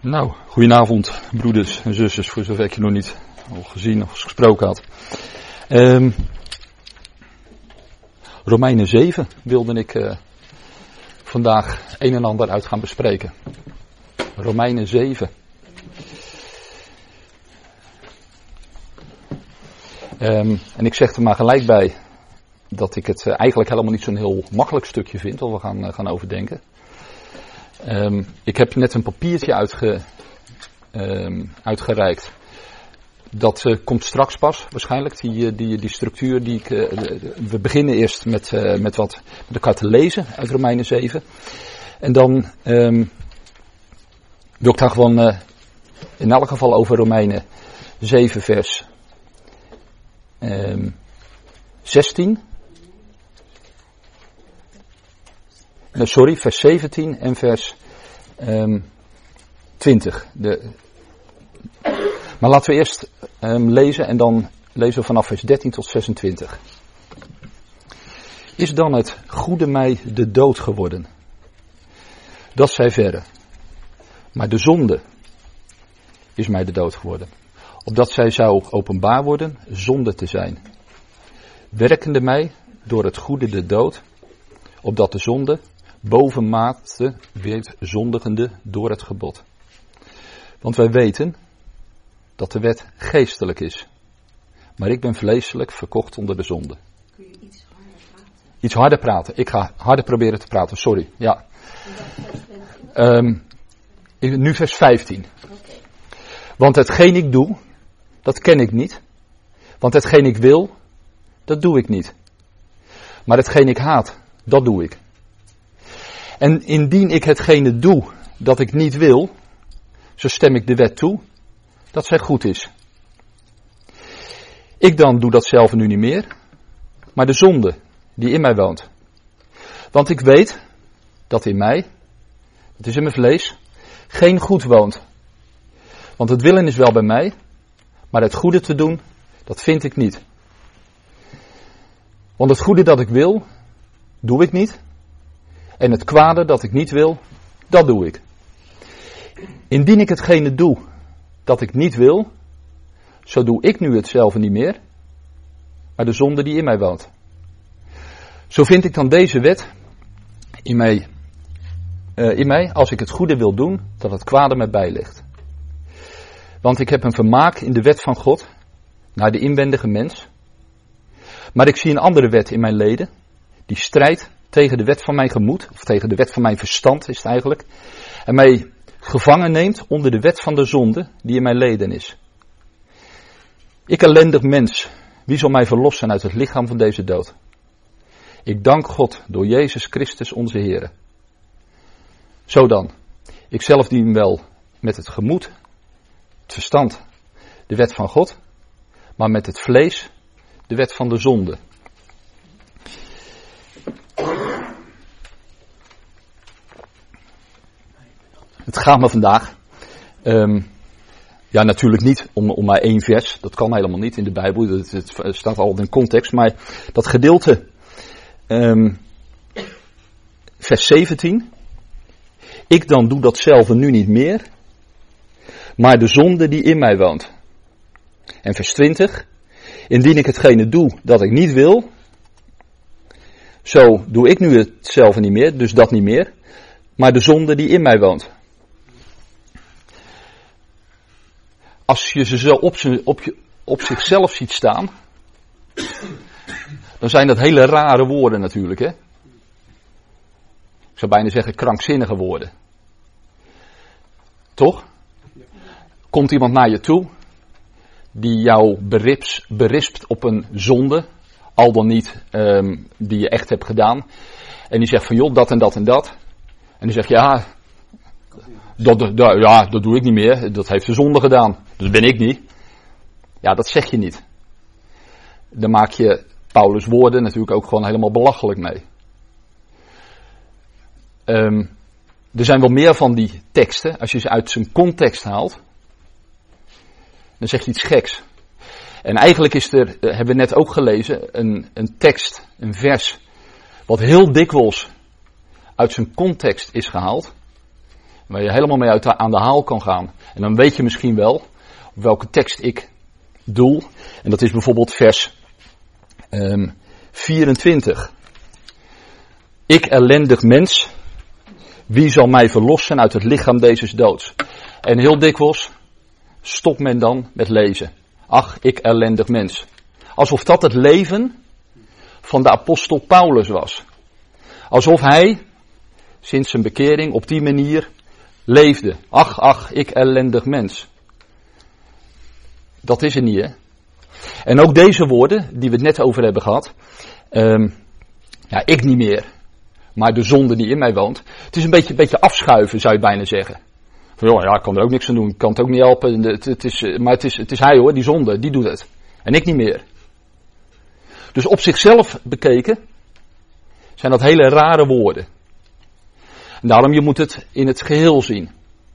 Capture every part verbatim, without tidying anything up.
Nou, goedenavond broeders en zusters, voor zover ik je nog niet al gezien of gesproken had. Um, Romeinen zeven wilde ik uh, vandaag een en ander uit gaan bespreken. Romeinen zeven. Um, en ik zeg er maar gelijk bij dat ik het uh, eigenlijk helemaal niet zo'n heel makkelijk stukje vind, wat we gaan, uh, gaan overdenken. Um, ik heb net een papiertje uitge, um, uitgereikt. Dat uh, komt straks pas, waarschijnlijk, die, die, die structuur die ik... Uh, we beginnen eerst met, uh, met wat met elkaar te lezen uit Romeinen zeven. En dan um, wil ik daar gewoon uh, in elk geval over Romeinen zeven vers um, zestien. No, sorry, vers zeventien en vers um, twintig. De, maar laten we eerst um, lezen en dan lezen we vanaf vers dertien tot zesentwintig. Is dan het goede mij de dood geworden? Dat zij verre. Maar de zonde is mij de dood geworden. Opdat zij zou openbaar worden zonde te zijn. Werkende mij door het goede de dood. Opdat de zonde bovenmate werd zondigende door het gebod. Want wij weten dat de wet geestelijk is. Maar ik ben vleeselijk verkocht onder de zonde. Kun je iets harder praten? Iets harder praten. Ik ga harder proberen te praten, sorry. Ja. Um, nu vers vijftien. Okay. Want hetgeen ik doe, dat ken ik niet. Want hetgeen ik wil, dat doe ik niet. Maar hetgeen ik haat, dat doe ik. En indien ik hetgene doe dat ik niet wil, zo stem ik de wet toe dat zij goed is. Ik dan doe dat zelf nu niet meer, maar de zonde die in mij woont. Want ik weet dat in mij, het is in mijn vlees, geen goed woont. Want het willen is wel bij mij, maar het goede te doen, dat vind ik niet. Want het goede dat ik wil, doe ik niet. En het kwade dat ik niet wil, dat doe ik. Indien ik hetgene doe dat ik niet wil, zo doe ik nu hetzelfde niet meer, maar de zonde die in mij woont. Zo vind ik dan deze wet in mij, uh, in mij, als ik het goede wil doen, dat het kwade mij bijligt. Want ik heb een vermaak in de wet van God, naar de inwendige mens. Maar ik zie een andere wet in mijn leden, die strijdt tegen de wet van mijn gemoed, of tegen de wet van mijn verstand is het eigenlijk, en mij gevangen neemt onder de wet van de zonde die in mijn leden is. Ik ellendig mens, wie zal mij verlossen uit het lichaam van deze dood? Ik dank God door Jezus Christus onze Heer. Zo dan, ik zelf dien wel met het gemoed, het verstand, de wet van God, maar met het vlees, de wet van de zonde. Het gaat me vandaag, um, ja natuurlijk niet om, om maar één vers, dat kan helemaal niet in de Bijbel, het, het staat al in context, maar dat gedeelte, um, vers zeventien, ik dan doe datzelfde nu niet meer, maar de zonde die in mij woont. En vers twintig, indien ik hetgene doe dat ik niet wil, zo doe ik nu hetzelfde niet meer, dus dat niet meer, maar de zonde die in mij woont. Als je ze zo op, ze, op, je, op zichzelf ziet staan, dan zijn dat hele rare woorden natuurlijk, hè. Ik zou bijna zeggen krankzinnige woorden. Toch? Komt iemand naar je toe, die jou berips, berispt op een zonde, al dan niet um, die je echt hebt gedaan, en die zegt van joh, dat en dat en dat, en die zegt ja... Dat, dat, ja, dat doe ik niet meer. Dat heeft de zonde gedaan. Dat ben ik niet. Ja, dat zeg je niet. Dan maak je Paulus' woorden natuurlijk ook gewoon helemaal belachelijk mee. Um, er zijn wel meer van die teksten. Als je ze uit zijn context haalt, dan zeg je iets geks. En eigenlijk is er, hebben we net ook gelezen, een, een tekst, een vers, wat heel dikwijls uit zijn context is gehaald. Waar je helemaal mee uit, aan de haal kan gaan. En dan weet je misschien wel op welke tekst ik doel. En dat is bijvoorbeeld vers um, vierentwintig. Ik ellendig mens, wie zal mij verlossen uit het lichaam deze doods? En heel dikwijls stopt men dan met lezen. Ach, ik ellendig mens. Alsof dat het leven van de apostel Paulus was. Alsof hij sinds zijn bekering op die manier leefde. Ach, ach, ik ellendig mens. Dat is het niet, hè. En ook deze woorden, die we het net over hebben gehad. Um, ja, ik niet meer. Maar de zonde die in mij woont. Het is een beetje, een beetje afschuiven, zou je bijna zeggen. Van, joh, ja, ik kan er ook niks aan doen. Ik kan het ook niet helpen. Het, het is, maar het is, het is hij hoor, die zonde, die doet het. En ik niet meer. Dus op zichzelf bekeken zijn dat hele rare woorden. En daarom, je moet het in het geheel zien.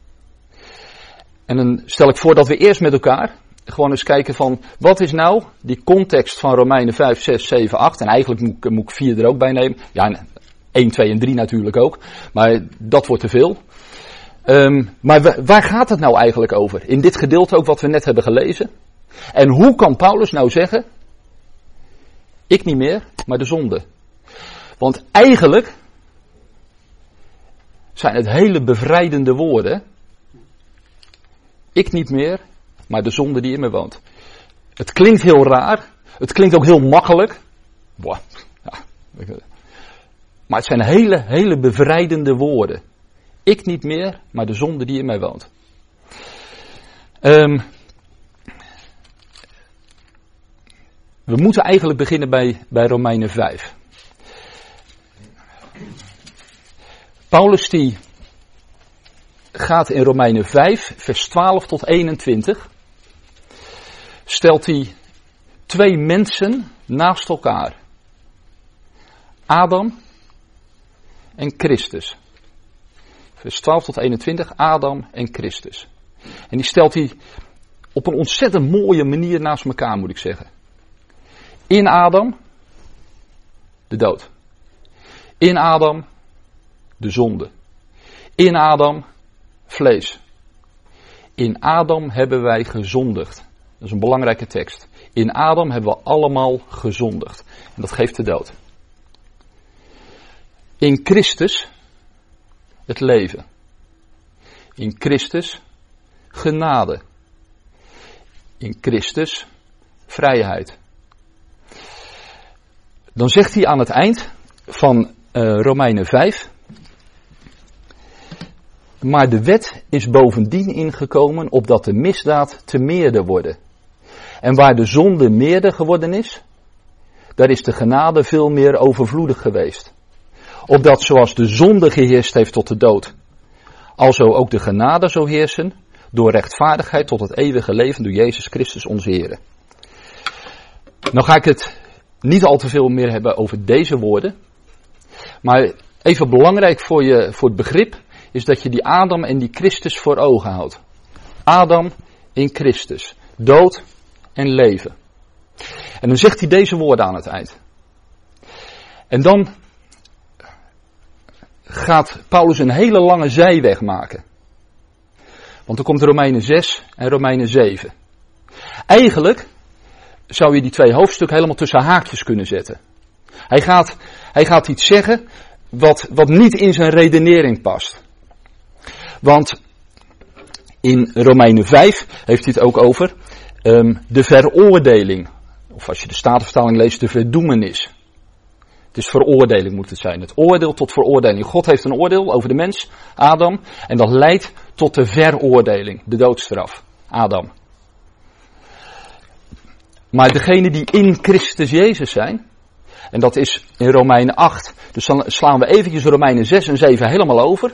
En dan stel ik voor dat we eerst met elkaar gewoon eens kijken van, wat is nou die context van Romeinen vijf, zes, zeven, acht. En eigenlijk moet ik, moet ik vier er ook bij nemen. Ja, één, twee en drie natuurlijk ook. Maar dat wordt te veel. Um, maar waar gaat het nou eigenlijk over? In dit gedeelte ook wat we net hebben gelezen. En hoe kan Paulus nou zeggen, ik niet meer, maar de zonde? Want eigenlijk zijn het hele bevrijdende woorden. Ik niet meer, maar de zonde die in me woont. Het klinkt heel raar. Het klinkt ook heel makkelijk. Boah, ja. Maar het zijn hele, hele bevrijdende woorden. Ik niet meer, maar de zonde die in mij woont. Um, we moeten eigenlijk beginnen bij, bij Romeinen vijf. Paulus die gaat in Romeinen vijf, vers twaalf tot eenentwintig. Stelt hij twee mensen naast elkaar. Adam en Christus. Vers twaalf tot eenentwintig, Adam en Christus. En die stelt hij op een ontzettend mooie manier naast elkaar, moet ik zeggen. In Adam, de dood. In Adam, de zonde. In Adam, vlees. In Adam hebben wij gezondigd. Dat is een belangrijke tekst. In Adam hebben we allemaal gezondigd. En dat geeft de dood. In Christus het leven. In Christus genade. In Christus vrijheid. Dan zegt hij aan het eind van uh, Romeinen vijf. Maar de wet is bovendien ingekomen opdat de misdaad te meerder worden. En waar de zonde meerder geworden is, daar is de genade veel meer overvloedig geweest. Opdat zoals de zonde geheerst heeft tot de dood, alzo ook de genade zou heersen door rechtvaardigheid tot het eeuwige leven door Jezus Christus onze Heer. Nou ga ik het niet al te veel meer hebben over deze woorden. Maar even belangrijk voor, je, voor het begrip is dat je die Adam en die Christus voor ogen houdt. Adam in Christus. Dood en leven. En dan zegt hij deze woorden aan het eind. En dan gaat Paulus een hele lange zijweg maken. Want dan komt Romeinen zes en Romeinen zeven. Eigenlijk zou je die twee hoofdstukken helemaal tussen haakjes kunnen zetten. Hij gaat, hij gaat iets zeggen wat, wat niet in zijn redenering past. Want in Romeinen vijf heeft hij het ook over um, de veroordeling. Of als je de Statenvertaling leest, de verdoemenis. Het is veroordeling moet het zijn. Het oordeel tot veroordeling. God heeft een oordeel over de mens, Adam. En dat leidt tot de veroordeling, de doodstraf, Adam. Maar degenen die in Christus Jezus zijn, en dat is in Romeinen acht. Dus dan slaan we eventjes Romeinen zes en zeven helemaal over.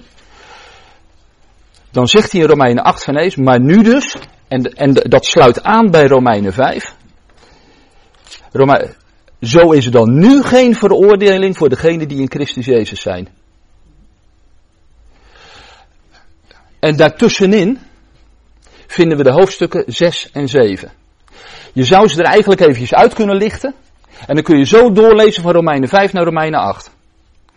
Dan zegt hij in Romeinen acht van eens, maar nu dus, en, en dat sluit aan bij Romeinen vijf. Rome, zo is er dan nu geen veroordeling voor degenen die in Christus Jezus zijn. En daartussenin vinden we de hoofdstukken zes en zeven. Je zou ze er eigenlijk eventjes uit kunnen lichten. En dan kun je zo doorlezen van Romeinen vijf naar Romeinen acht.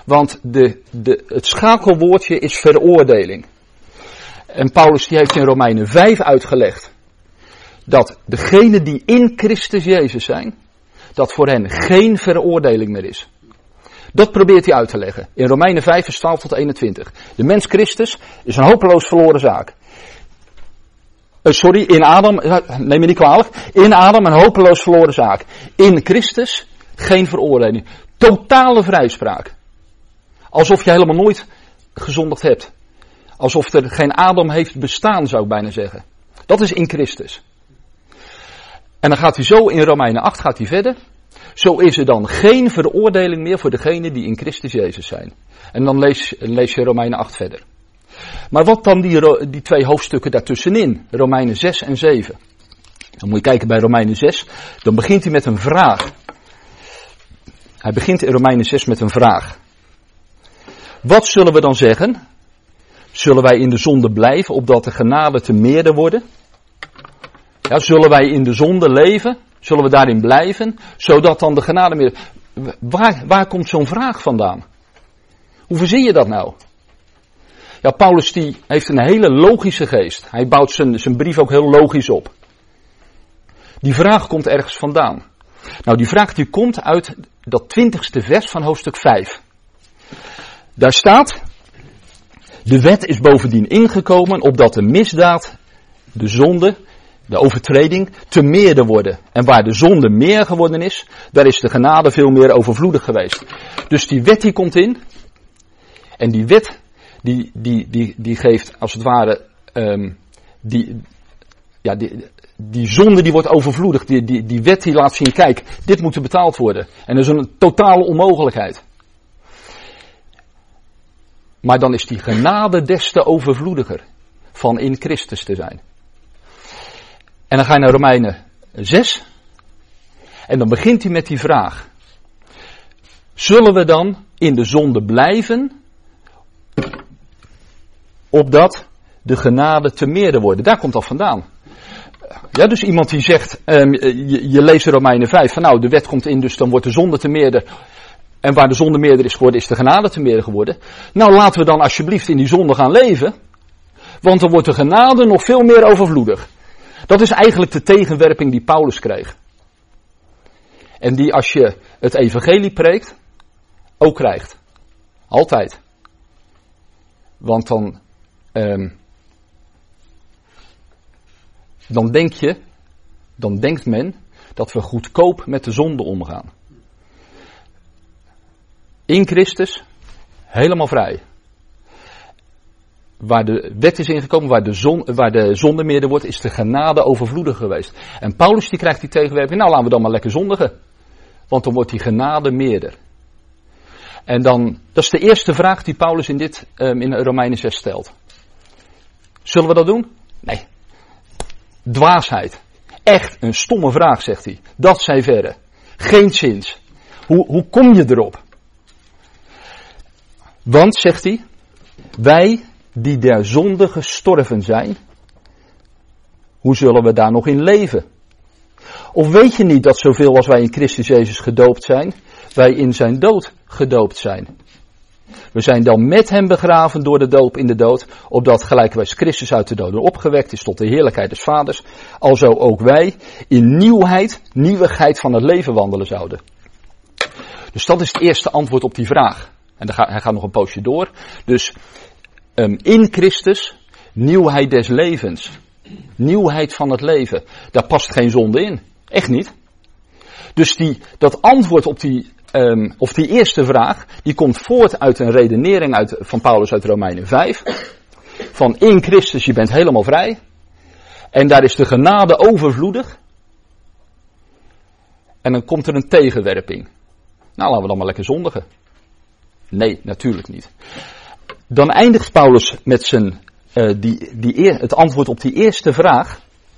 Want de, de, het schakelwoordje is veroordeling. En Paulus die heeft in Romeinen vijf uitgelegd dat degenen die in Christus Jezus zijn, dat voor hen geen veroordeling meer is. Dat probeert hij uit te leggen. In Romeinen vijf vers twaalf tot eenentwintig. De mens Christus is een hopeloos verloren zaak. Uh, sorry, in Adam, neem me niet kwalijk. In Adam een hopeloos verloren zaak. In Christus geen veroordeling. Totale vrijspraak. Alsof je helemaal nooit gezondigd hebt. Alsof er geen Adam heeft bestaan, zou ik bijna zeggen. Dat is in Christus. En dan gaat hij zo in Romeinen acht gaat hij verder. Zo is er dan geen veroordeling meer voor degenen die in Christus Jezus zijn. En dan lees, lees je Romeinen acht verder. Maar wat dan die, die twee hoofdstukken daartussenin? Romeinen zes en zeven. Dan moet je kijken bij Romeinen zes. Dan begint hij met een vraag. Hij begint in Romeinen zes met een vraag. Wat zullen we dan zeggen? Zullen wij in de zonde blijven, opdat de genade te meerder worden? Ja, zullen wij in de zonde leven? Zullen we daarin blijven? Zodat dan de genade meer... Waar, waar komt zo'n vraag vandaan? Hoe verzin je dat nou? Ja, Paulus die heeft een hele logische geest. Hij bouwt zijn, zijn brief ook heel logisch op. Die vraag komt ergens vandaan. Nou, die vraag die komt uit dat twintigste vers van hoofdstuk vijf. Daar staat... De wet is bovendien ingekomen opdat de misdaad, de zonde, de overtreding, te meerder worden. En waar de zonde meer geworden is, daar is de genade veel meer overvloedig geweest. Dus die wet die komt in. En die wet, die, die, die, die geeft als het ware, um, die, ja, die, die zonde die wordt overvloedig. Die, die, die wet die laat zien, kijk, dit moet er betaald worden. En dat is een totale onmogelijkheid. Maar dan is die genade des te overvloediger van in Christus te zijn. En dan ga je naar Romeinen zes. En dan begint hij met die vraag. Zullen we dan in de zonde blijven, opdat de genade te meerder worden? Daar komt dat vandaan. Ja, dus iemand die zegt, um, je, je leest Romeinen vijf, van nou de wet komt in, dus dan wordt de zonde te meerder. En waar de zonde meerder is geworden, is de genade te meerder geworden. Nou, laten we dan alsjeblieft in die zonde gaan leven. Want dan wordt de genade nog veel meer overvloedig. Dat is eigenlijk de tegenwerping die Paulus kreeg. En die als je het evangelie preekt, ook krijgt. Altijd. Want dan, um, dan denk je, dan denkt men dat we goedkoop met de zonde omgaan. In Christus, helemaal vrij. Waar de wet is ingekomen, waar de, zon, waar de zonde meerder wordt, is de genade overvloedig geweest. En Paulus die krijgt die tegenwerping, nou laten we dan maar lekker zondigen. Want dan wordt die genade meerder. En dan, dat is de eerste vraag die Paulus in dit, um, in Romeinen zes stelt. Zullen we dat doen? Nee. Dwaasheid. Echt een stomme vraag, zegt hij. Dat zij verre. Geen zins. Hoe, hoe kom je erop? Want, zegt hij, wij die der zonde gestorven zijn, hoe zullen we daar nog in leven? Of weet je niet dat zoveel als wij in Christus Jezus gedoopt zijn, wij in zijn dood gedoopt zijn? We zijn dan met hem begraven door de doop in de dood, opdat gelijkerwijs Christus uit de doden opgewekt is tot de heerlijkheid des Vaders, alzo ook wij in nieuwheid, nieuwigheid van het leven wandelen zouden. Dus dat is het eerste antwoord op die vraag. En dan gaat, hij gaat nog een poosje door. Dus um, in Christus, nieuwheid des levens. Nieuwheid van het leven. Daar past geen zonde in. Echt niet. Dus die, dat antwoord op die, um, of die eerste vraag, die komt voort uit een redenering uit, van Paulus uit Romeinen vijf. Van in Christus, je bent helemaal vrij. En daar is de genade overvloedig. En dan komt er een tegenwerping. Nou, laten we dan maar lekker zondigen. Nee, natuurlijk niet. Dan eindigt Paulus met zijn, uh, die, die eer, het antwoord op die eerste vraag.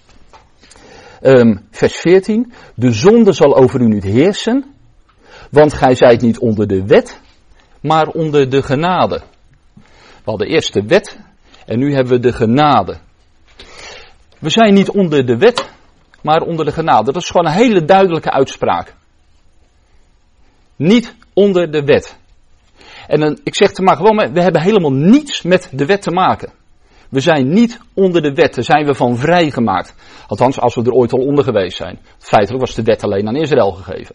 Um, vers veertien. De zonde zal over u niet heersen, want gij zijt niet onder de wet, maar onder de genade. We hadden eerst de wet en nu hebben we de genade. We zijn niet onder de wet, maar onder de genade. Dat is gewoon een hele duidelijke uitspraak. Niet onder de wet. En dan, ik zeg er maar gewoon, we hebben helemaal niets met de wet te maken. We zijn niet onder de wet, daar zijn we van vrijgemaakt. Althans, als we er ooit al onder geweest zijn. Feitelijk was de wet alleen aan Israël gegeven.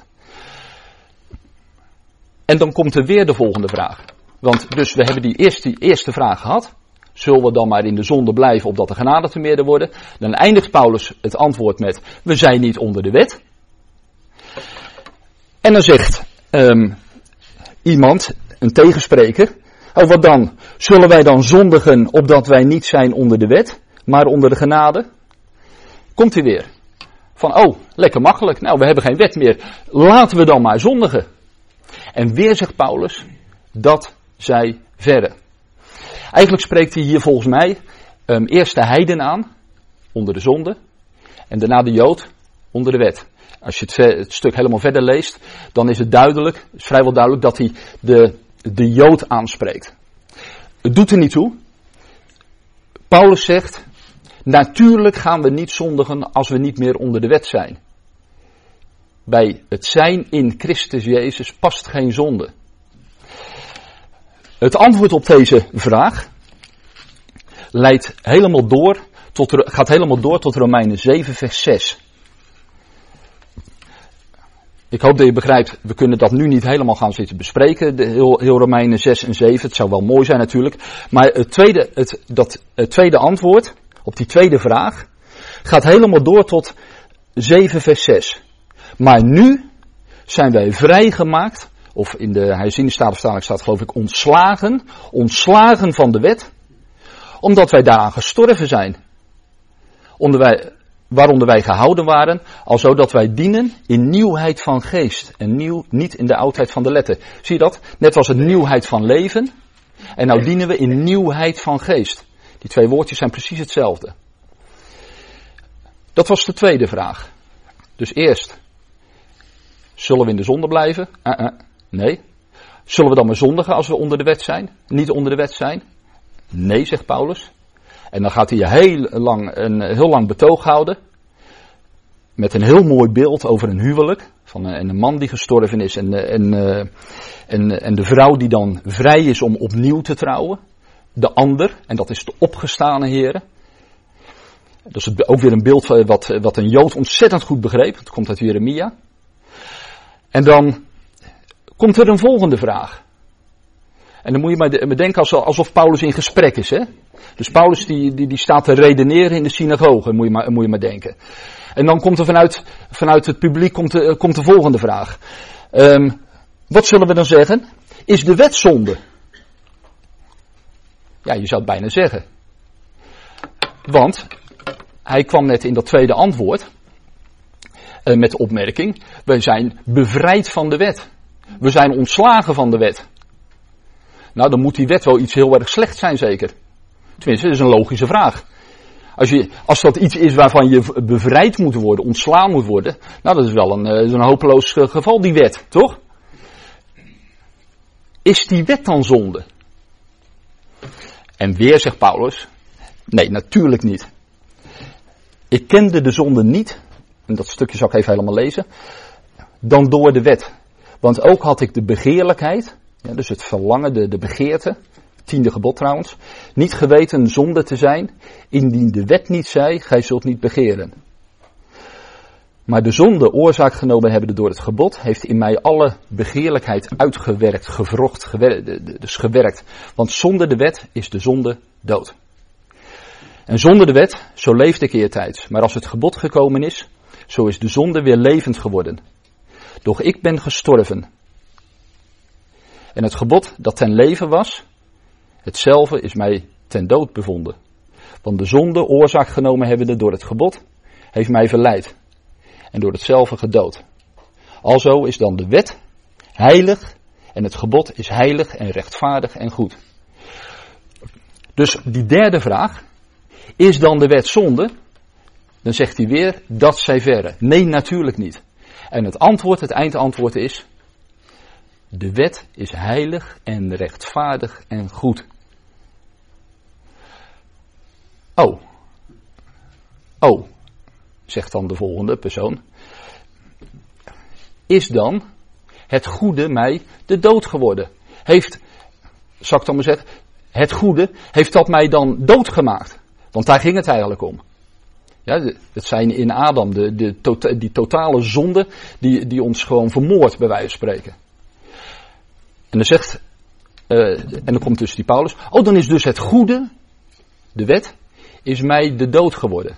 En dan komt er weer de volgende vraag. Want dus we hebben die eerste, die eerste vraag gehad. Zullen we dan maar in de zonde blijven opdat de genade te meerder worden? Dan eindigt Paulus het antwoord met, we zijn niet onder de wet. En dan zegt um, iemand, een tegenspreker, oh wat dan? Zullen wij dan zondigen opdat wij niet zijn onder de wet, maar onder de genade? Komt hij weer. Van, oh, lekker makkelijk. Nou, we hebben geen wet meer. Laten we dan maar zondigen. En weer zegt Paulus, dat zij verre. Eigenlijk spreekt hij hier volgens mij um, eerst de heiden aan, onder de zonde, en daarna de Jood, onder de wet. Als je het, ver, het stuk helemaal verder leest, dan is het duidelijk, is vrijwel duidelijk, dat hij de, de Jood aanspreekt. Het doet er niet toe. Paulus zegt, natuurlijk gaan we niet zondigen als we niet meer onder de wet zijn. Bij het zijn in Christus Jezus past geen zonde. Het antwoord op deze vraag leidt helemaal door tot, gaat helemaal door tot Romeinen zeven vers zes. Ik hoop dat je begrijpt, we kunnen dat nu niet helemaal gaan zitten bespreken, de heel, heel Romeinen zes en zeven. Het zou wel mooi zijn natuurlijk. Maar het tweede, het, dat, het tweede antwoord op die tweede vraag gaat helemaal door tot zeven vers zes. Maar nu zijn wij vrijgemaakt, of in de herziende statenvertaling staat geloof ik ontslagen, ontslagen van de wet, omdat wij daaraan gestorven zijn. Onder wij, waaronder wij gehouden waren, alzo dat wij dienen in nieuwheid van geest. En nieuw, niet in de oudheid van de letter. Zie je dat? Net was het nieuwheid van leven. En nou dienen we in nieuwheid van geest. Die twee woordjes zijn precies hetzelfde. Dat was de tweede vraag. Dus eerst, zullen we in de zonde blijven? Uh-uh. Nee. Zullen we dan maar zondigen als we onder de wet zijn? Niet onder de wet zijn? Nee, zegt Paulus. En dan gaat hij heel lang, een heel lang betoog houden. Met een heel mooi beeld over een huwelijk. Van een, een man die gestorven is. En, en, en, en de vrouw die dan vrij is om opnieuw te trouwen. De ander. En dat is de opgestane Heere. Dat is ook weer een beeld wat, wat een Jood ontzettend goed begreep. Het komt uit Jeremia. En dan komt er een volgende vraag. En dan moet je maar bedenken alsof Paulus in gesprek is. Hè? Dus Paulus die, die, die staat te redeneren in de synagoge, moet je maar, moet je maar denken. En dan komt er vanuit, vanuit het publiek komt de, komt de volgende vraag. Um, wat zullen we dan zeggen? Is de wet zonde? Ja, je zou het bijna zeggen. Want hij kwam net in dat tweede antwoord uh, met de opmerking, wij zijn bevrijd van de wet. We zijn ontslagen van de wet. Nou, dan moet die wet wel iets heel erg slecht zijn, zeker. Tenminste, dat is een logische vraag. Als, je, als dat iets is waarvan je bevrijd moet worden, ontslaan moet worden, nou, dat is wel een, een hopeloos geval, die wet, toch? Is die wet dan zonde? En weer zegt Paulus, nee, natuurlijk niet. Ik kende de zonde niet, en dat stukje zal ik even helemaal lezen, dan door de wet. Want ook had ik de begeerlijkheid, ja, dus het verlangen, de, de begeerte, tiende gebod trouwens, niet geweten zonde te zijn, indien de wet niet zei, gij zult niet begeren. Maar de zonde oorzaak genomen hebbende door het gebod, heeft in mij alle begeerlijkheid uitgewerkt, gevrocht, gewerkt, dus gewerkt. Want zonder de wet is de zonde dood. En zonder de wet, zo leefde ik eertijds. Maar als het gebod gekomen is, zo is de zonde weer levend geworden. Doch ik ben gestorven. En het gebod dat ten leven was, hetzelfde is mij ten dood bevonden. Want de zonde oorzaak genomen hebbende door het gebod, heeft mij verleid. En door hetzelfde gedood. Alzo is dan de wet heilig en het gebod is heilig en rechtvaardig en goed. Dus die derde vraag, is dan de wet zonde? Dan zegt hij weer, dat zij verre. Nee, natuurlijk niet. En het antwoord, het eindantwoord is, de wet is heilig en rechtvaardig en goed. Oh. Oh, zegt dan de volgende persoon. Is dan het goede mij de dood geworden? Heeft, zal ik dan maar zeggen, het goede, heeft dat mij dan doodgemaakt? Want daar ging het eigenlijk om. Ja, het zijn in Adam de, de, tota, die totale zonde die, die ons gewoon vermoordt, bij wijze van spreken. En dan zegt, uh, en dan komt dus die Paulus, oh dan is dus het goede, de wet, is mij de dood geworden.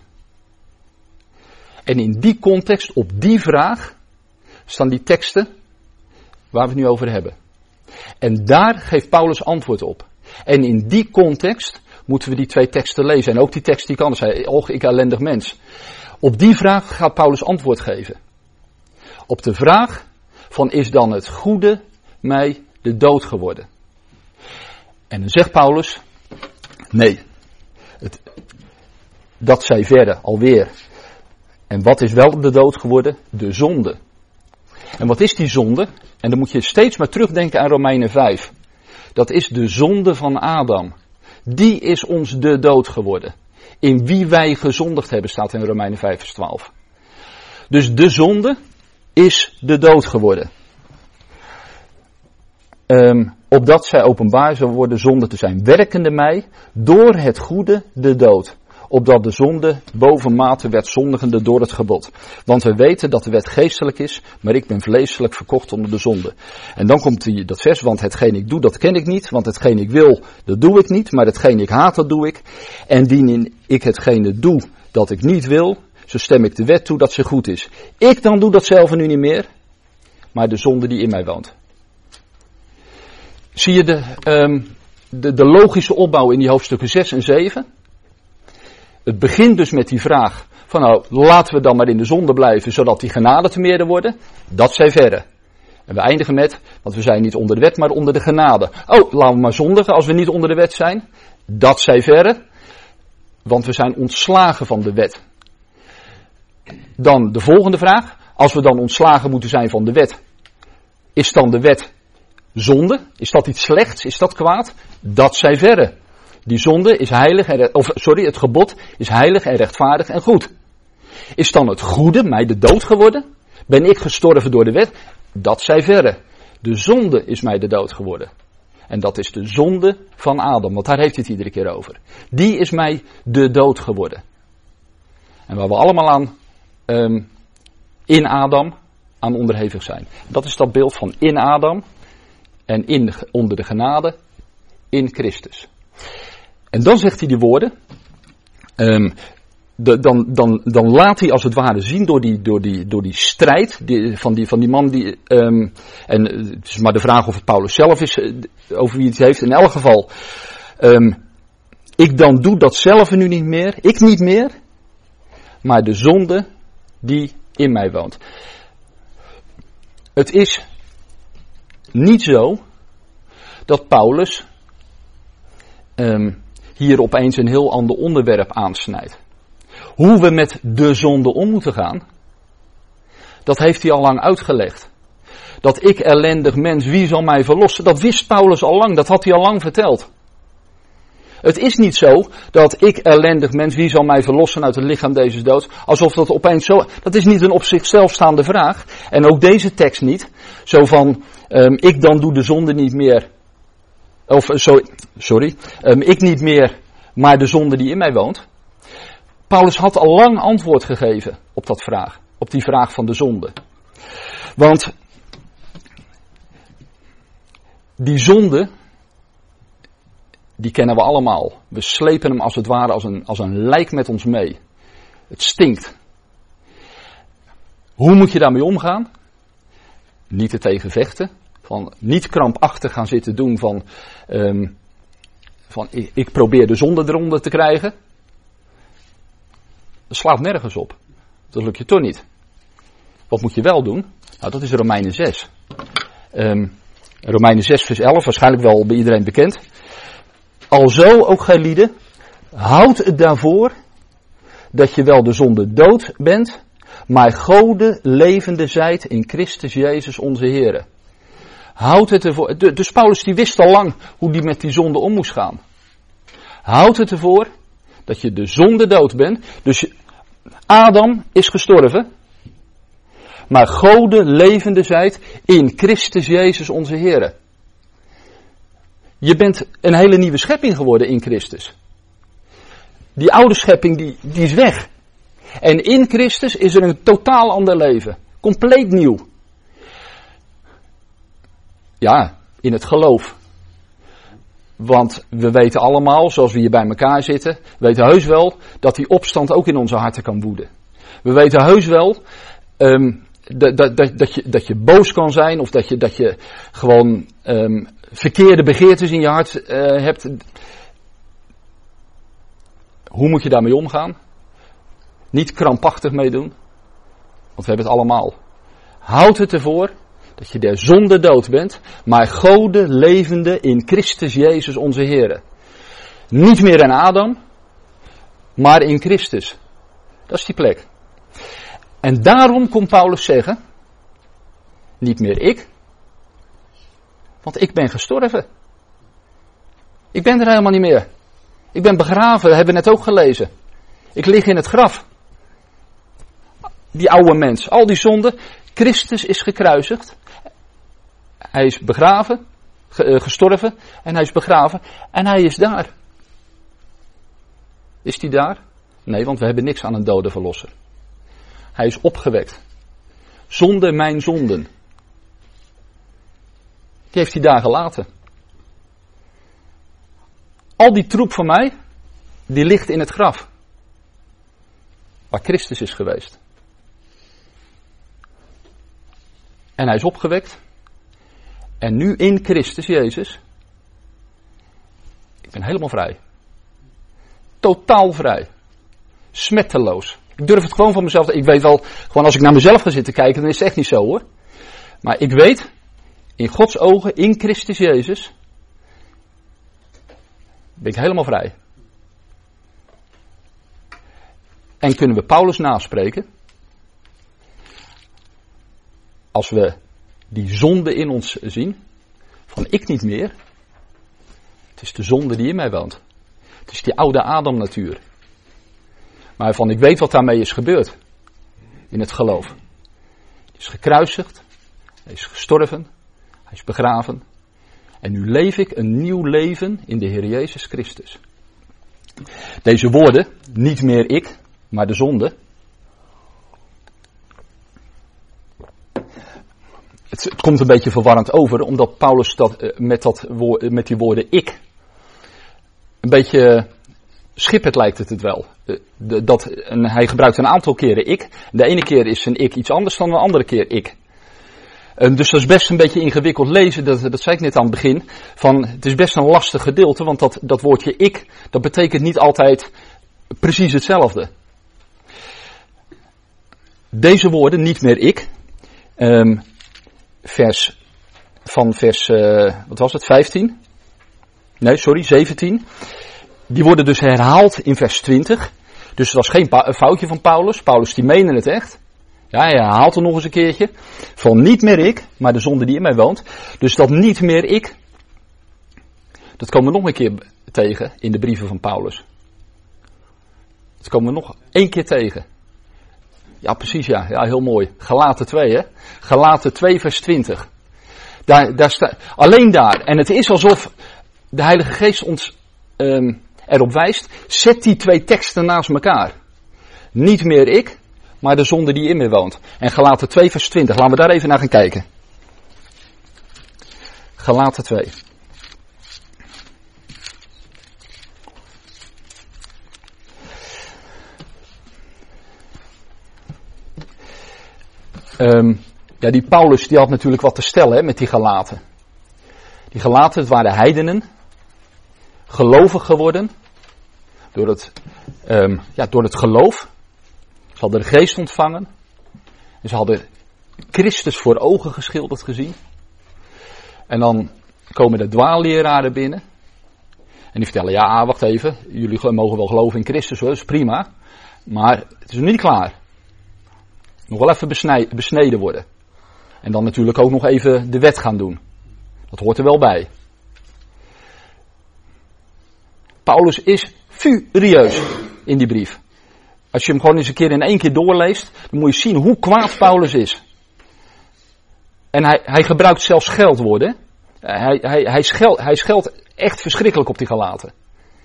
En in die context, op die vraag, staan die teksten waar we het nu over hebben. En daar geeft Paulus antwoord op. En in die context moeten we die twee teksten lezen. En ook die tekst die ik anders zei, och ik ellendig mens. Op die vraag gaat Paulus antwoord geven. Op de vraag van is dan het goede mij de dood geworden? En dan zegt Paulus, nee, het, dat zij verder alweer. En wat is wel de dood geworden? De zonde. En wat is die zonde? En dan moet je steeds maar terugdenken aan Romeinen vijf. Dat is de zonde van Adam. Die is ons de dood geworden. In wie wij gezondigd hebben, staat in Romeinen vijf vers twaalf. Dus de zonde is de dood geworden. Um, opdat zij openbaar zou worden zonde te zijn. Werkende mij door het goede de dood. Opdat de zonde bovenmate werd zondigende door het gebod. Want we weten dat de wet geestelijk is, maar ik ben vleeselijk verkocht onder de zonde. En dan komt die, dat vers, want hetgeen ik doe, dat ken ik niet. Want hetgeen ik wil, dat doe ik niet. Maar hetgeen ik haat, dat doe ik. En dien ik hetgene doe dat ik niet wil, zo stem ik de wet toe dat ze goed is. Ik dan doe dat zelf nu niet meer, maar de zonde die in mij woont. Zie je de, um, de, de logische opbouw in die hoofdstukken zes en zeven? Het begint dus met die vraag van nou, laten we dan maar in de zonde blijven, zodat die genade te meerder worden. Dat zij verre. En we eindigen met, want we zijn niet onder de wet, maar onder de genade. Oh, laten we maar zondigen als we niet onder de wet zijn. Dat zij verre, want we zijn ontslagen van de wet. Dan de volgende vraag, als we dan ontslagen moeten zijn van de wet, is dan de wet zonde? Is dat iets slechts? Is dat kwaad? Dat zij verre. Die zonde is heilig, en, of sorry, het gebod is heilig en rechtvaardig en goed. Is dan het goede mij de dood geworden? Ben ik gestorven door de wet? Dat zij verre. De zonde is mij de dood geworden. En dat is de zonde van Adam, want daar heeft hij het iedere keer over. Die is mij de dood geworden. En waar we allemaal aan, um, in Adam, aan onderhevig zijn. Dat is dat beeld van in Adam en in, onder de genade in Christus. En dan zegt hij die woorden, um, de, dan, dan, dan laat hij als het ware zien door die, door die, door die strijd die, van, die, van die man, die, um, en het is maar de vraag of het Paulus zelf is, over wie het heeft. In elk geval, um, ik dan doe dat zelf nu niet meer, ik niet meer, maar de zonde die in mij woont. Het is niet zo dat Paulus um, hier opeens een heel ander onderwerp aansnijdt. Hoe we met de zonde om moeten gaan, dat heeft hij al lang uitgelegd. Dat ik ellendig mens, wie zal mij verlossen? Dat wist Paulus al lang, dat had hij al lang verteld. Het is niet zo dat ik ellendig mens, wie zal mij verlossen uit het lichaam deze dood? Alsof dat opeens zo, dat is niet een op zichzelf staande vraag. En ook deze tekst niet. Zo van, um, ik dan doe de zonde niet meer. Of, sorry, sorry um, ik niet meer, maar de zonde die in mij woont. Paulus had al lang antwoord gegeven op dat vraag, op die vraag van de zonde. Want die zonde, die kennen we allemaal. We slepen hem als het ware als een, als een lijk met ons mee. Het stinkt. Hoe moet je daarmee omgaan? Niet er tegen vechten. Van niet krampachtig gaan zitten doen van, um, van ik, ik probeer de zonde eronder te krijgen. Dat slaat nergens op. Dat lukt je toch niet. Wat moet je wel doen? Nou, dat is Romeinen zes. Um, Romeinen zes vers elf, waarschijnlijk wel bij iedereen bekend. Alzo, ook gij lieden, houd het daarvoor dat je wel de zonde dood bent, maar Gode levende zijt in Christus Jezus onze Heere. Houd het ervoor. Dus Paulus die wist al lang hoe die met die zonde om moest gaan. Houd het ervoor dat je de zonde dood bent. Dus Adam is gestorven. Maar Gode levende zijt in Christus Jezus onze Heere. Je bent een hele nieuwe schepping geworden in Christus. Die oude schepping die, die is weg. En in Christus is er een totaal ander leven. Compleet nieuw. Ja, in het geloof. Want we weten allemaal, zoals we hier bij elkaar zitten, weten heus wel dat die opstand ook in onze harten kan woeden. We weten heus wel um, dat, dat, dat, dat, je, dat je boos kan zijn of dat je, dat je gewoon um, verkeerde begeertes in je hart uh, hebt. Hoe moet je daarmee omgaan? Niet krampachtig meedoen, want we hebben het allemaal. Houd het ervoor dat je der zonde dood bent, maar Gode levende in Christus Jezus onze Heere. Niet meer in Adam, maar in Christus. Dat is die plek. En daarom komt Paulus zeggen, niet meer ik, want ik ben gestorven. Ik ben er helemaal niet meer. Ik ben begraven, hebben we net ook gelezen. Ik lig in het graf. Die oude mens, al die zonden. Christus is gekruisigd. Hij is begraven, gestorven en hij is begraven en hij is daar. Is hij daar? Nee, want we hebben niks aan een dode verlosser. Hij is opgewekt. Zonder mijn zonden. Die heeft hij daar gelaten. Al die troep van mij, die ligt in het graf. Waar Christus is geweest. En hij is opgewekt. En nu in Christus Jezus. Ik ben helemaal vrij. Totaal vrij. Smetteloos. Ik durf het gewoon van mezelf. Ik weet wel, gewoon als ik naar mezelf ga zitten kijken, dan is het echt niet zo hoor. Maar ik weet, in Gods ogen, in Christus Jezus, ben ik helemaal vrij. En kunnen we Paulus naspreken? Als we die zonde in ons zien, van ik niet meer. Het is de zonde die in mij woont. Het is die oude Adam natuur. Maar van ik weet wat daarmee is gebeurd. In het geloof. Hij is gekruisigd. Hij is gestorven. Hij is begraven. En nu leef ik een nieuw leven in de Heer Jezus Christus. Deze woorden, niet meer ik, maar de zonde. Het, het komt een beetje verwarrend over, omdat Paulus dat, met, dat, met die woorden ik een beetje schipperd lijkt het het wel. De, dat, en hij gebruikt een aantal keren ik. De ene keer is een ik iets anders dan de andere keer ik. En dus dat is best een beetje ingewikkeld lezen, dat, dat zei ik net aan het begin. Van, het is best een lastig gedeelte, want dat, dat woordje ik, dat betekent niet altijd precies hetzelfde. Deze woorden, niet meer ik, um, vers, van vers, uh, wat was het, vijftien? Nee, sorry, zeventien. Die worden dus herhaald in vers twintig. Dus het was geen pa- foutje van Paulus. Paulus die meende het echt. Ja, hij herhaalt er nog eens een keertje. Van niet meer ik, maar de zonde die in mij woont. Dus dat niet meer ik, dat komen we nog een keer tegen in de brieven van Paulus. Dat komen we nog één keer tegen. Ja, precies ja. Ja, heel mooi. Galaten twee, hè. Galaten twee vers twintig. Daar, daar staat, alleen daar. En het is alsof de Heilige Geest ons um, erop wijst. Zet die twee teksten naast elkaar. Niet meer ik, maar de zonde die in mij woont. En Galaten twee vers twintig. Laten we daar even naar gaan kijken. Galaten twee. Um, ja, die Paulus die had natuurlijk wat te stellen hè, met die Galaten. Die Galaten, het waren heidenen. Gelovig geworden. Door het, um, ja, door het geloof. Ze hadden de geest ontvangen. En ze hadden Christus voor ogen geschilderd gezien. En dan komen de dwaalleraren binnen. En die vertellen, ja wacht even. Jullie mogen wel geloven in Christus hoor, dat is prima. Maar het is nog niet klaar. Nog wel even besnij, besneden worden. En dan natuurlijk ook nog even de wet gaan doen. Dat hoort er wel bij. Paulus is furieus in die brief. Als je hem gewoon eens een keer in één keer doorleest, dan moet je zien hoe kwaad Paulus is. En hij, hij gebruikt zelfs scheldwoorden. Hij, hij, hij, scheld, hij scheldt echt verschrikkelijk op die Galaten.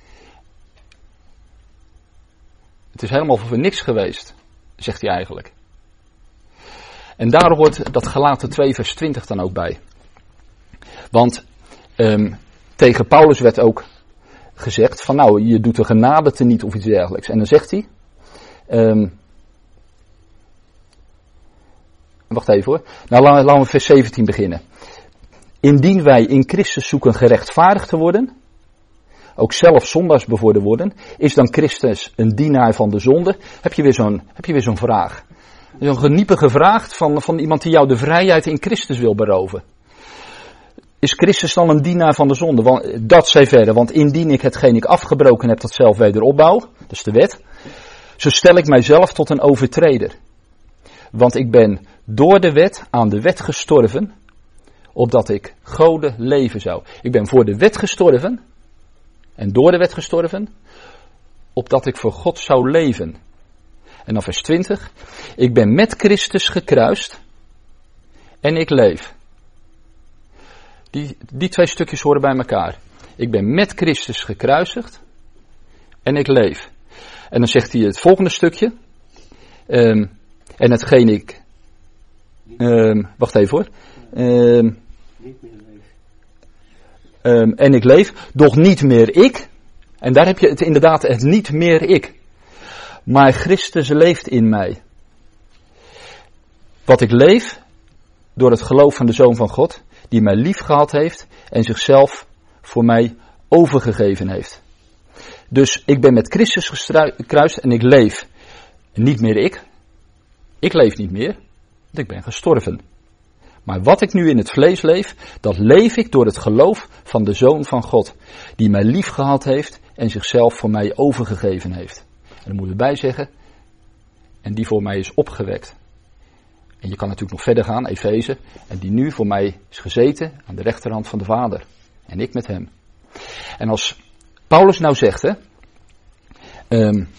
Het is helemaal voor niks geweest, zegt hij eigenlijk. En daar hoort dat Galaten twee vers twintig dan ook bij. Want um, tegen Paulus werd ook gezegd van nou, je doet de genade teniet of iets dergelijks. En dan zegt hij, um, wacht even hoor, nou laten we vers zeventien beginnen. Indien wij in Christus zoeken gerechtvaardigd te worden, ook zelf zondaars bevoordeeld worden, is dan Christus een dienaar van de zonde? Heb je weer zo'n, heb je weer zo'n vraag. Zo'n geniepige vraag van, van iemand die jou de vrijheid in Christus wil beroven. Is Christus dan een dienaar van de zonde? Want, dat zij verder, want indien ik hetgeen ik afgebroken heb tot zelf weder opbouw, dat is de wet, zo stel ik mijzelf tot een overtreder. Want ik ben door de wet aan de wet gestorven, opdat ik Gode leven zou. Ik ben voor de wet gestorven, en door de wet gestorven, opdat ik voor God zou leven. En dan vers twintig. Ik ben met Christus gekruist, en ik leef. Die, die twee stukjes horen bij elkaar. Ik ben met Christus gekruisigd, en ik leef. En dan zegt hij het volgende stukje. Um, en hetgeen ik... Um, wacht even hoor. Um, um, en ik leef, doch niet meer ik. En daar heb je het inderdaad, het niet meer ik. Maar Christus leeft in mij. Wat ik leef, door het geloof van de Zoon van God, die mij lief gehad heeft en zichzelf voor mij overgegeven heeft. Dus ik ben met Christus gekruist en ik leef. Niet meer ik. Ik leef niet meer, want ik ben gestorven. Maar wat ik nu in het vlees leef, dat leef ik door het geloof van de Zoon van God, die mij lief gehad heeft en zichzelf voor mij overgegeven heeft. En dan moeten we bij zeggen, en die voor mij is opgewekt. En je kan natuurlijk nog verder gaan, Efeze, en die nu voor mij is gezeten aan de rechterhand van de Vader. En ik met hem. En als Paulus nou zegt, hè, um,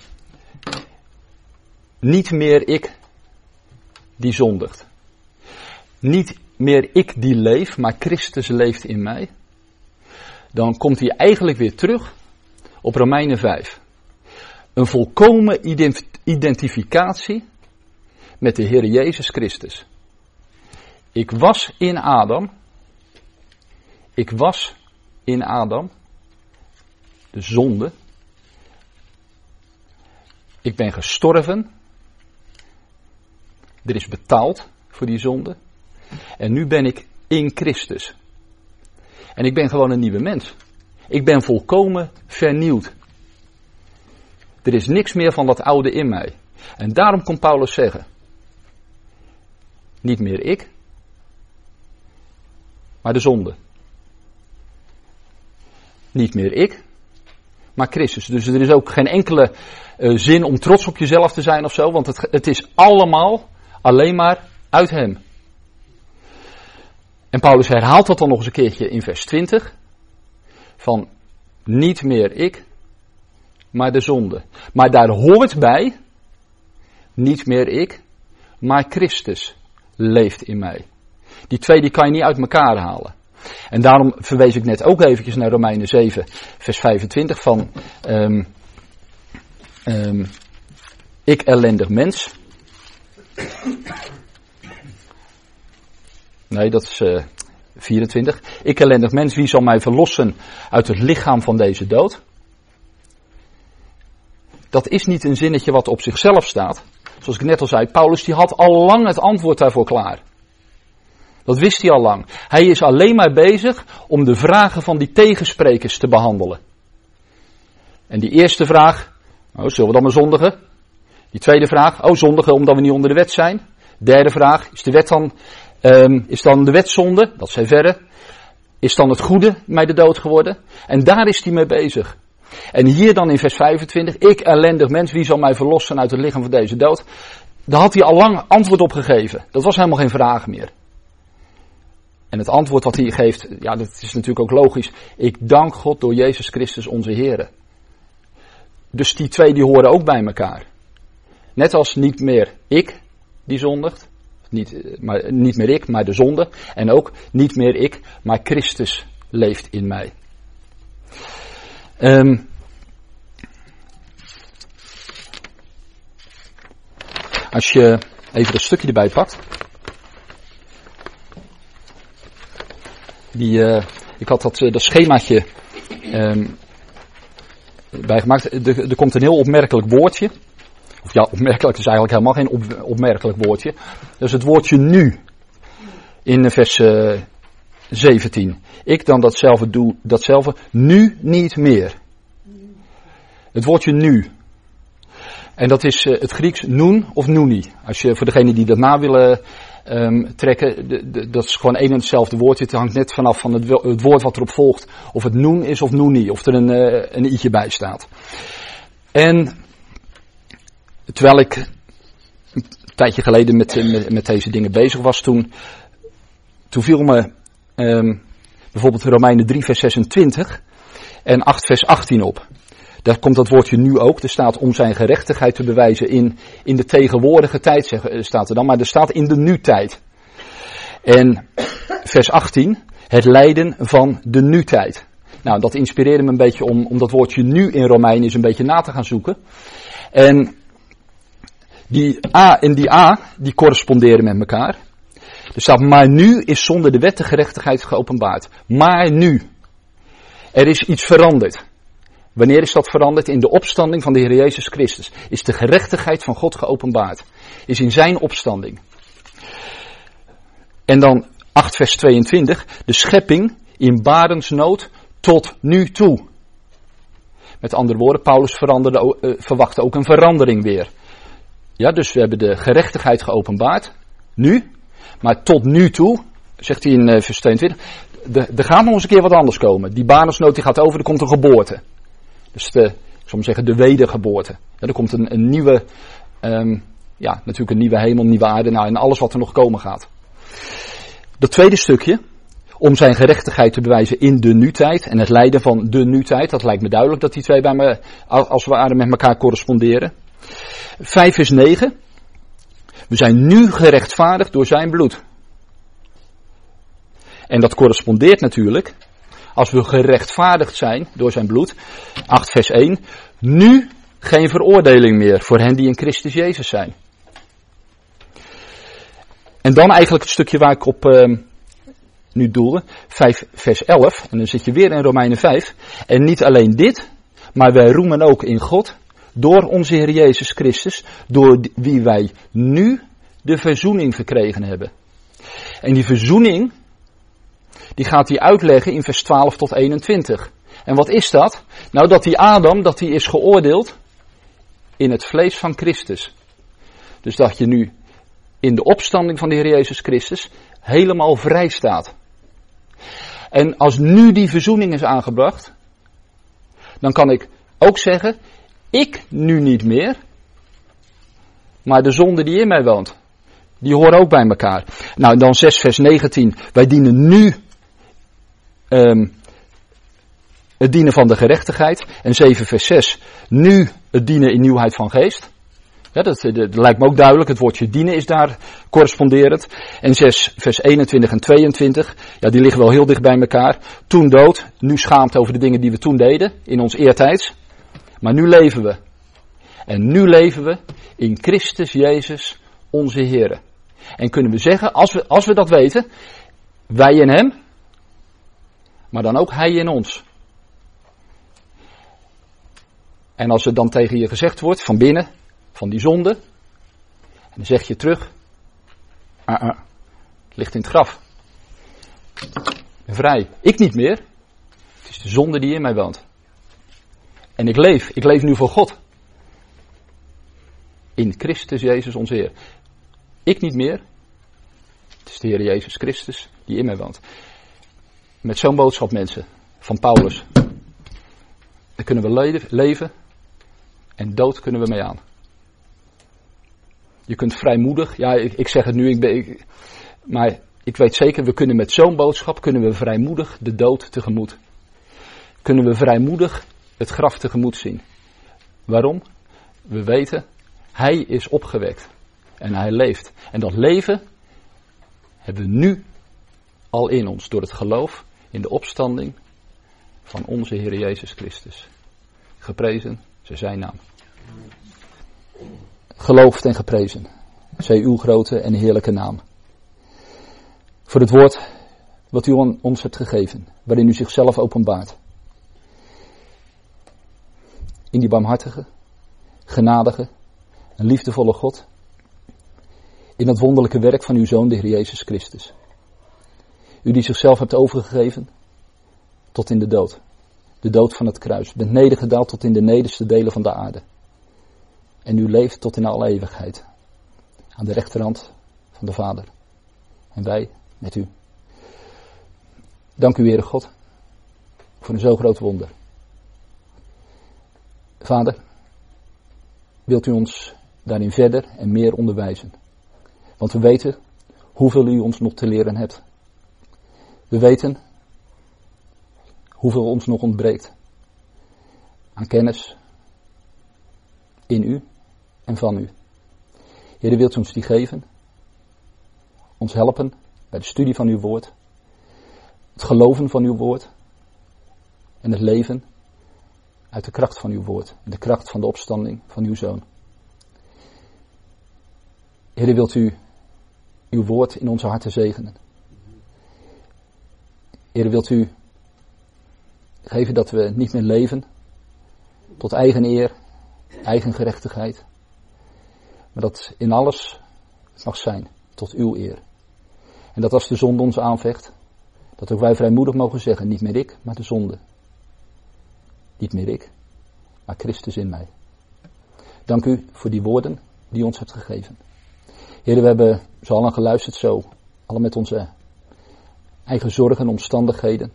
niet meer ik die zondigt. Niet meer ik die leef, maar Christus leeft in mij. Dan komt hij eigenlijk weer terug op Romeinen vijf. Een volkomen identificatie met de Heer Jezus Christus. Ik was in Adam. Ik was in Adam. De zonde. Ik ben gestorven. Er is betaald voor die zonde. En nu ben ik in Christus. En ik ben gewoon een nieuwe mens. Ik ben volkomen vernieuwd. Er is niks meer van dat oude in mij. En daarom kon Paulus zeggen. Niet meer ik. Maar de zonde. Niet meer ik. Maar Christus. Dus er is ook geen enkele uh, zin om trots op jezelf te zijn of zo. Want het, het is allemaal alleen maar uit hem. En Paulus herhaalt dat dan nog eens een keertje in vers twintig. Van niet meer ik, maar de zonde. Maar daar hoort bij, niet meer ik, maar Christus leeft in mij. Die twee die kan je niet uit elkaar halen. En daarom verwees ik net ook eventjes naar Romeinen zeven, vers vijfentwintig van um, um, ik ellendig mens. Nee, dat is uh, vierentwintig. Ik ellendig mens, wie zal mij verlossen uit het lichaam van deze dood? Dat is niet een zinnetje wat op zichzelf staat. Zoals ik net al zei, Paulus die had al lang het antwoord daarvoor klaar. Dat wist hij al lang. Hij is alleen maar bezig om de vragen van die tegensprekers te behandelen. En die eerste vraag, oh, zullen we dan maar zondigen? Die tweede vraag, oh zondigen omdat we niet onder de wet zijn. Derde vraag, is de wet dan, um, is dan de wet zonde? Dat zij verre. Is dan het goede mij de dood geworden? En daar is hij mee bezig. En hier dan in vers vijfentwintig, ik ellendig mens, wie zal mij verlossen uit het lichaam van deze dood? Daar had hij al lang antwoord op gegeven. Dat was helemaal geen vraag meer. En het antwoord wat hij geeft, ja, dat is natuurlijk ook logisch. Ik dank God door Jezus Christus onze Heere. Dus die twee die horen ook bij elkaar. Net als niet meer ik die zondigt. Niet, maar, niet meer ik, maar de zonde. En ook niet meer ik, maar Christus leeft in mij. Um, als je even dat stukje erbij pakt. Die, uh, ik had dat, uh, dat schemaatje um, bijgemaakt. Er, er komt een heel opmerkelijk woordje. Of ja, opmerkelijk is eigenlijk helemaal geen op, opmerkelijk woordje. Dat is het woordje nu. In vers uh, zeventien. Ik dan datzelfde doe, datzelfde nu niet meer. Het woordje nu. En dat is uh, het Grieks noen of nouni. Als je, voor degenen die dat na willen um, trekken, de, de, dat is gewoon één en hetzelfde woordje. Het hangt net vanaf van het, het woord wat erop volgt. Of het noen is of noeni. Of er een, uh, een i'tje bij staat. En terwijl ik een tijdje geleden met, met, met deze dingen bezig was, toen, toen viel me um, bijvoorbeeld Romeinen drie vers zesentwintig en acht vers achttien op. Daar komt dat woordje nu ook. Er staat om zijn gerechtigheid te bewijzen in, in de tegenwoordige tijd, zeg, staat er dan. Maar er staat in de nu-tijd. En vers achttien, het lijden van de nu-tijd. Nou, dat inspireerde me een beetje om, om dat woordje nu in Romeinen eens een beetje na te gaan zoeken. En die A en die A, die corresponderen met elkaar. Er staat, maar nu is zonder de wet de gerechtigheid geopenbaard. Maar nu. Er is iets veranderd. Wanneer is dat veranderd? In de opstanding van de Heer Jezus Christus. Is de gerechtigheid van God geopenbaard. Is in zijn opstanding. En dan acht vers tweeëntwintig. De schepping in barensnood tot nu toe. Met andere woorden, Paulus veranderde, uh, verwachtte ook een verandering weer. Ja, dus we hebben de gerechtigheid geopenbaard. Nu. Maar tot nu toe, zegt hij in uh, vers tweeëntwintig. Er gaat nog eens een keer wat anders komen. Die barensnood die gaat over, er komt een geboorte. Dus de, ik zou maar zeggen, de wedergeboorte. Ja, er komt een, een nieuwe, um, ja, natuurlijk een nieuwe hemel, een nieuwe aarde, nou, en alles wat er nog komen gaat. Dat tweede stukje, om zijn gerechtigheid te bewijzen in de nu-tijd en het lijden van de nu-tijd, dat lijkt me duidelijk dat die twee bij me, als we ware, met elkaar corresponderen. vijf vers negen, we zijn nu gerechtvaardigd door zijn bloed. En dat correspondeert natuurlijk, als we gerechtvaardigd zijn door zijn bloed, acht vers één, nu geen veroordeling meer voor hen die in Christus Jezus zijn. En dan eigenlijk het stukje waar ik op uh, nu doelde, vijf vers elf, en dan zit je weer in Romeinen vijf, en niet alleen dit, maar wij roemen ook in God, door onze Heer Jezus Christus, door wie wij nu de verzoening verkregen hebben. En die verzoening, die gaat hij uitleggen in vers twaalf tot eenentwintig. En wat is dat? Nou, dat die Adam, dat die is geoordeeld in het vlees van Christus. Dus dat je nu in de opstanding van de Heer Jezus Christus helemaal vrij staat. En als nu die verzoening is aangebracht, dan kan ik ook zeggen, ik nu niet meer, maar de zonde die in mij woont, die horen ook bij elkaar. Nou, dan zes vers negentien, wij dienen nu Um, het dienen van de gerechtigheid. En zeven vers zes. Nu het dienen in nieuwheid van geest. Ja, dat, dat, dat lijkt me ook duidelijk. Het woordje dienen is daar corresponderend. En zes vers eenentwintig en tweeëntwintig. Ja, die liggen wel heel dicht bij elkaar. Toen dood. Nu schaamte over de dingen die we toen deden. In ons eertijds. Maar nu leven we. En nu leven we in Christus Jezus onze Heer. En kunnen we zeggen, als we, als we dat weten. Wij in hem. Maar dan ook hij in ons. En als er dan tegen je gezegd wordt, van binnen, van die zonde. En dan zeg je terug. Uh -uh, het ligt in het graf. Ik ben vrij. Ik niet meer. Het is de zonde die in mij woont. En ik leef. Ik leef nu voor God. In Christus Jezus onze Heer. Ik niet meer. Het is de Heer Jezus Christus die in mij woont. Met zo'n boodschap, mensen, van Paulus. Daar kunnen we leven en dood kunnen we mee aan. Je kunt vrijmoedig, ja, ik, ik zeg het nu, ik ben, ik, maar ik weet zeker, we kunnen met zo'n boodschap, kunnen we vrijmoedig de dood tegemoet. Kunnen we vrijmoedig het graf tegemoet zien. Waarom? We weten, hij is opgewekt en hij leeft. En dat leven hebben we nu al in ons door het geloof in de opstanding van onze Heer Jezus Christus. Geprezen zij zijn naam. Geloofd en geprezen zij uw grote en heerlijke naam. Voor het woord wat u aan ons hebt gegeven, waarin u zichzelf openbaart. In die barmhartige, genadige en liefdevolle God. In dat wonderlijke werk van uw Zoon, de Heer Jezus Christus. U die zichzelf hebt overgegeven tot in de dood. De dood van het kruis. U bent nedergedaald tot in de nederste delen van de aarde. En u leeft tot in alle eeuwigheid. Aan de rechterhand van de Vader. En wij met u. Dank u, Heere God, voor een zo groot wonder. Vader, wilt u ons daarin verder en meer onderwijzen. Want we weten hoeveel u ons nog te leren hebt. We weten hoeveel ons nog ontbreekt. Aan kennis in u en van u. Heer, wilt u ons die geven? Ons helpen bij de studie van uw woord. Het geloven van uw woord. En het leven uit de kracht van uw woord. En de kracht van de opstanding van uw Zoon. Heer, wilt u uw woord in onze harten zegenen. Heer, wilt u geven dat we niet meer leven tot eigen eer, eigen gerechtigheid. Maar dat in alles het mag zijn tot uw eer. En dat als de zonde ons aanvecht, dat ook wij vrijmoedig mogen zeggen, niet meer ik, maar de zonde. Niet meer ik, maar Christus in mij. Dank u voor die woorden die u ons hebt gegeven. Heer, we hebben zo al lang geluisterd zo, alle met onze eigen zorgen en omstandigheden.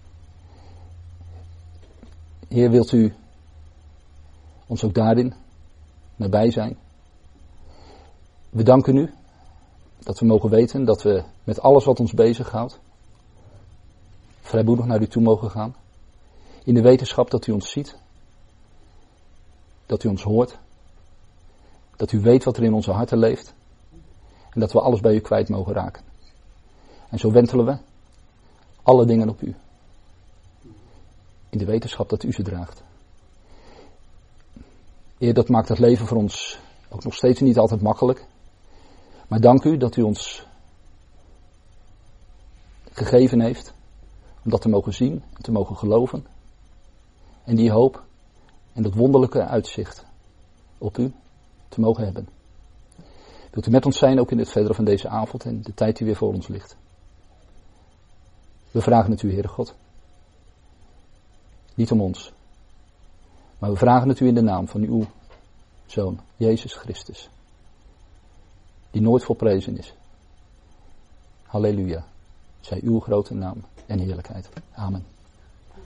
Heer, wilt u ons ook daarin nabij zijn. We danken u dat we mogen weten dat we met alles wat ons bezighoudt vrijmoedig naar u toe mogen gaan. In de wetenschap dat u ons ziet. Dat u ons hoort. Dat u weet wat er in onze harten leeft. En dat we alles bij u kwijt mogen raken. En zo wentelen we alle dingen op u. In de wetenschap dat u ze draagt. Heer, dat maakt het leven voor ons ook nog steeds niet altijd makkelijk. Maar dank u dat u ons gegeven heeft om dat te mogen zien en te mogen geloven. En die hoop en dat wonderlijke uitzicht op u te mogen hebben. Wilt u met ons zijn ook in het verdere van deze avond en de tijd die weer voor ons ligt. We vragen het u, Heere God. Niet om ons. Maar we vragen het u in de naam van uw Zoon, Jezus Christus. Die nooit volprezen is. Halleluja. Zij uw grote naam en heerlijkheid. Amen.